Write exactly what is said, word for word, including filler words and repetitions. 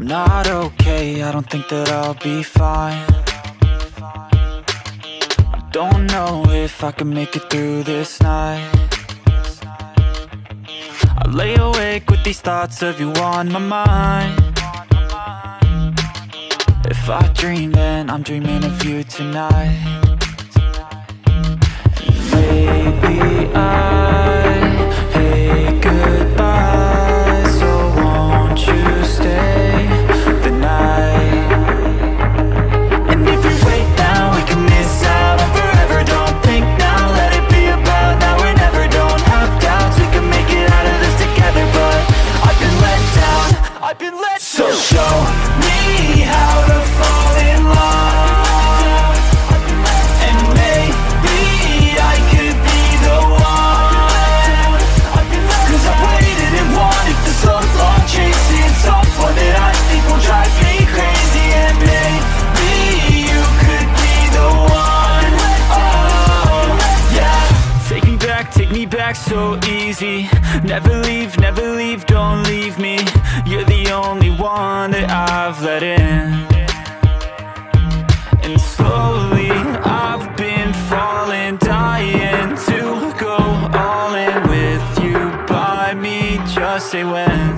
I'm not okay, I don't think that I'll be fine. I don't know if I can make it through this night. I lay awake with these thoughts of you on my mind. If I dream, then I'm dreaming of you tonight. Maybe I hate goodbye, so won't you stay the night? And if we wait now, we can miss out on forever. Don't think now, let it be about now or never. Don't have doubts, we can make it out of this together. But I've been let down, I've been let down. So show me how to fall in love, and maybe I could be the one. Cause I've waited and wanted for so long, chasing someone that I think will drive me crazy. And maybe you could be the one. Oh, yeah. Take me back, take me back so easy. Never leave, never leave, don't leave me. You're the only one that I've let in. And slowly I've been falling, dying to go all in with you by me. Just say when.